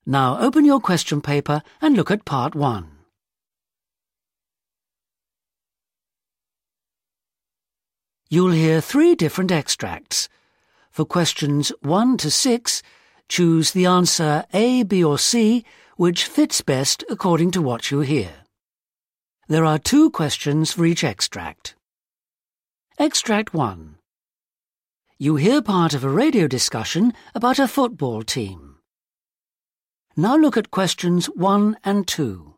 Now open your question paper and look at part 1. You'll hear 3 different extracts. For questions 1 to 6, choose the answer A, B or C, which fits best according to what you hear. There are 2 questions for each extract. Extract 1. You hear part of a radio discussion about a football team. Now look at questions 1 and 2.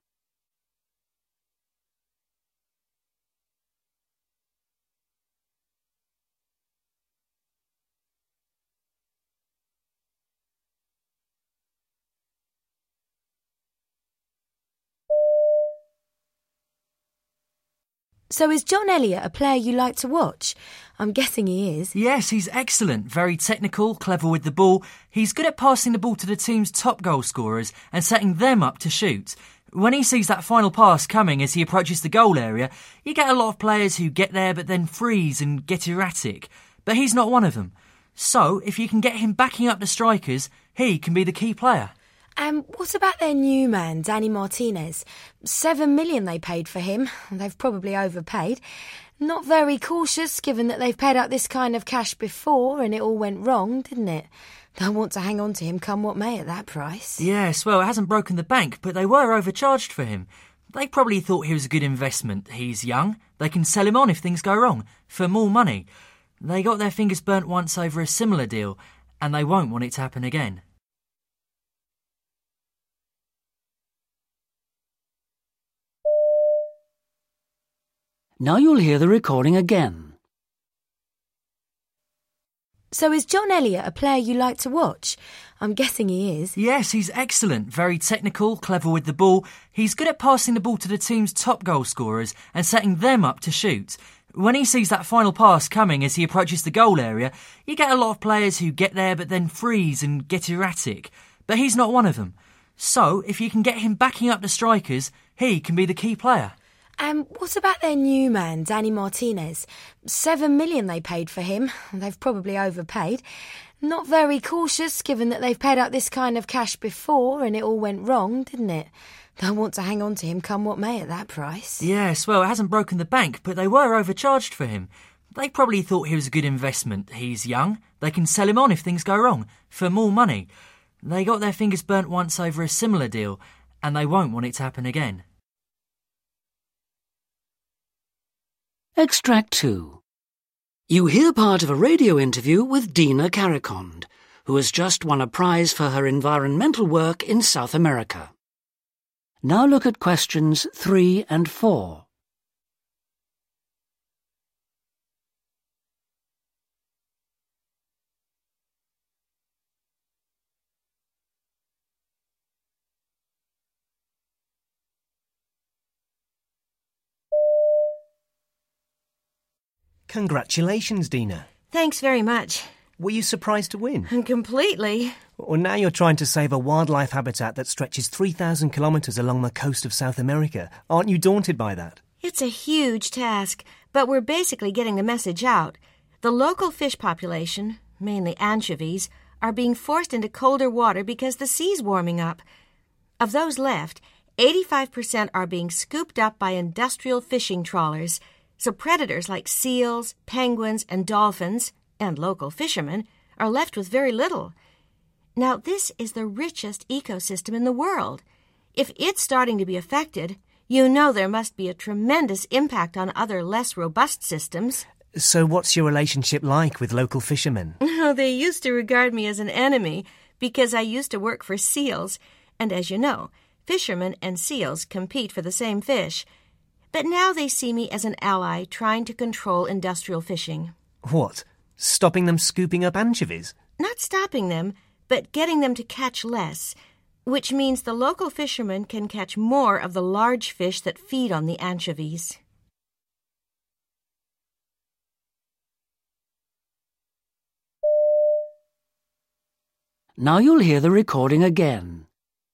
So is John Elliott a player you like to watch? I'm guessing he is. Yes, he's excellent. Very technical, clever with the ball. He's good at passing the ball to the team's top goal scorers and setting them up to shoot. When he sees that final pass coming as he approaches the goal area, you get a lot of players who get there but then freeze and get erratic. But he's not one of them. So, if you can get him backing up the strikers, he can be the key player. What about their new man, Danny Martinez? $7 million they paid for him. They've probably overpaid. Not very cautious, given that they've paid out this kind of cash before and it all went wrong, didn't it? They'll want to hang on to him come what may at that price. Yes, well, it hasn't broken the bank, but they were overcharged for him. They probably thought he was a good investment. He's young. They can sell him on if things go wrong, for more money. They got their fingers burnt once over a similar deal, and they won't want it to happen again. Now you'll hear the recording again. So is John Elliott a player you like to watch? I'm guessing he is. Yes, he's excellent. Very technical, clever with the ball. He's good at passing the ball to the team's top goal scorers and setting them up to shoot. When he sees that final pass coming as he approaches the goal area, you get a lot of players who get there but then freeze and get erratic. But he's not one of them. So, if you can get him backing up the strikers, he can be the key player. What about their new man, Danny Martinez? $7 million they paid for him. They've probably overpaid. Not very cautious, given that they've paid out this kind of cash before and it all went wrong, didn't it? They'll want to hang on to him come what may at that price. Yes, well, it hasn't broken the bank, but they were overcharged for him. They probably thought he was a good investment. He's young. They can sell him on if things go wrong, for more money. They got their fingers burnt once over a similar deal, and they won't want it to happen again. Extract 2. You hear part of a radio interview with Dina Caricond, who has just won a prize for her environmental work in South America. Now look at questions 3 and 4. Congratulations, Dina. Thanks very much. Were you surprised to win? Completely. Well, now you're trying to save a wildlife habitat that stretches 3,000 kilometres along the coast of South America. Aren't you daunted by that? It's a huge task, but we're basically getting the message out. The local fish population, mainly anchovies, are being forced into colder water because the sea's warming up. Of those left, 85% are being scooped up by industrial fishing trawlers. So predators like seals, penguins, and dolphins, and local fishermen, are left with very little. Now, this is the richest ecosystem in the world. If it's starting to be affected, you know there must be a tremendous impact on other less robust systems. So what's your relationship like with local fishermen? They used to regard me as an enemy because I used to work for seals. And as you know, fishermen and seals compete for the same fish. But now they see me as an ally trying to control industrial fishing. What? Stopping them scooping up anchovies? Not stopping them, but getting them to catch less, which means the local fishermen can catch more of the large fish that feed on the anchovies. Now you'll hear the recording again.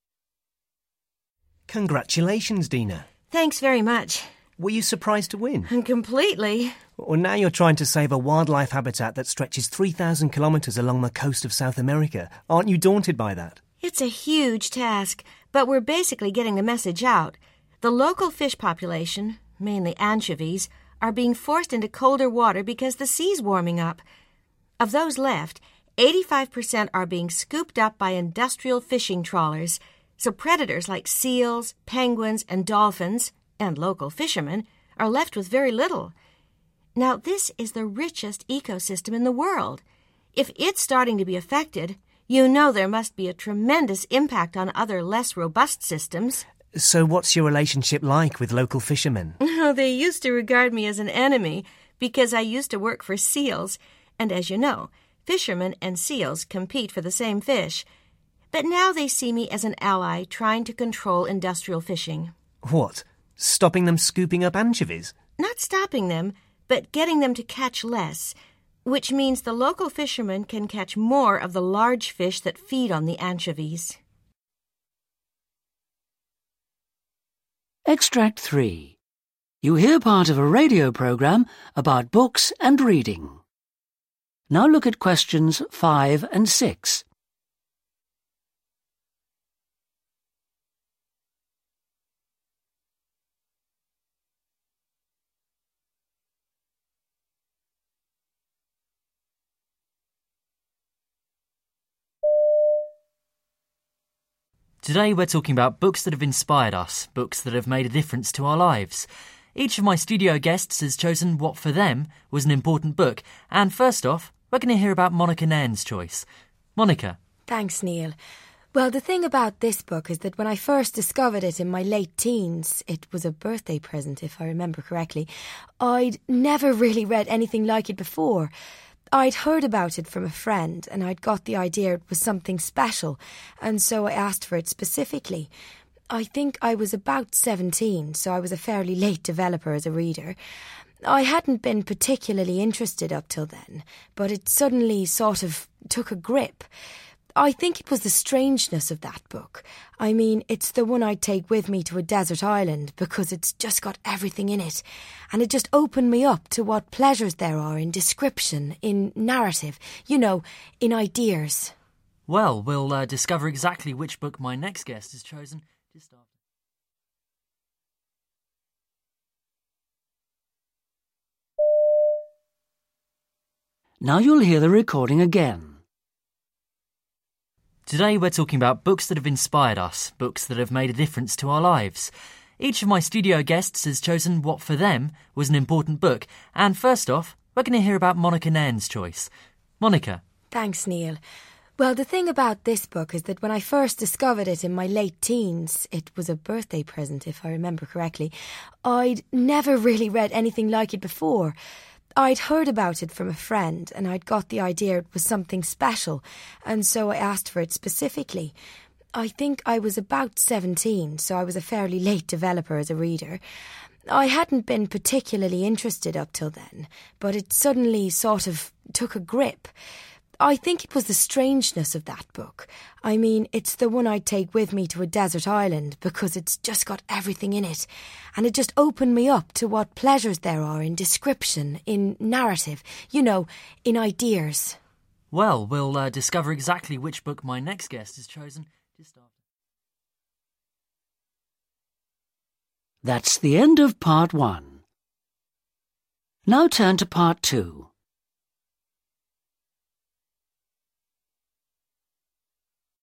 Congratulations, Dina. Thanks very much. Were you surprised to win? Completely. Well, now you're trying to save a wildlife habitat that stretches 3,000 kilometres along the coast of South America. Aren't you daunted by that? It's a huge task, but we're basically getting the message out. The local fish population, mainly anchovies, are being forced into colder water because the sea's warming up. Of those left, 85% are being scooped up by industrial fishing trawlers, so predators like seals, penguins, and dolphins, and local fishermen, are left with very little. Now, this is the richest ecosystem in the world. If it's starting to be affected, you know there must be a tremendous impact on other less robust systems. So what's your relationship like with local fishermen? Oh, they used to regard me as an enemy because I used to work for seals, and as you know, fishermen and seals compete for the same fish. But now they see me as an ally trying to control industrial fishing. What? Stopping them scooping up anchovies? Not stopping them, but getting them to catch less, which means the local fishermen can catch more of the large fish that feed on the anchovies. Extract 3. You hear part of a radio program about books and reading. Now look at questions 5 and 6. Today we're talking about books that have inspired us, books that have made a difference to our lives. Each of my studio guests has chosen what for them was an important book, and first off, we're going to hear about Monica Nairn's choice. Monica. Thanks, Neil. Well, the thing about this book is that when I first discovered it in my late teens, it was a birthday present, if I remember correctly, I'd never really read anything like it before. I'd heard about it from a friend and I'd got the idea it was something special, and so I asked for it specifically. I think I was about 17, so I was a fairly late developer as a reader. I hadn't been particularly interested up till then, but it suddenly sort of took a grip. I think it was the strangeness of that book. I mean, it's the one I'd take with me to a desert island because it's just got everything in it. And it just opened me up to what pleasures there are in description, in narrative, you know, in ideas. Well, we'll discover exactly which book my next guest has chosen just after. Now you'll hear the recording again. Today we're talking about books that have inspired us, books that have made a difference to our lives. Each of my studio guests has chosen what for them was an important book, and first off, we're going to hear about Monica Nairn's choice. Monica. Thanks, Neil. Well, the thing about this book is that when I first discovered it in my late teens, it was a birthday present, if I remember correctly, I'd never really read anything like it before. I'd heard about it from a friend and I'd got the idea it was something special, and so I asked for it specifically. I think I was about 17, so I was a fairly late developer as a reader. I hadn't been particularly interested up till then, but it suddenly sort of took a grip. I think it was the strangeness of that book. I mean, it's the one I'd take with me to a desert island because it's just got everything in it. And it just opened me up to what pleasures there are in description, in narrative, you know, in ideas. Well, we'll discover exactly which book my next guest has chosen just after. That's the end of part 1. Now turn to part 2.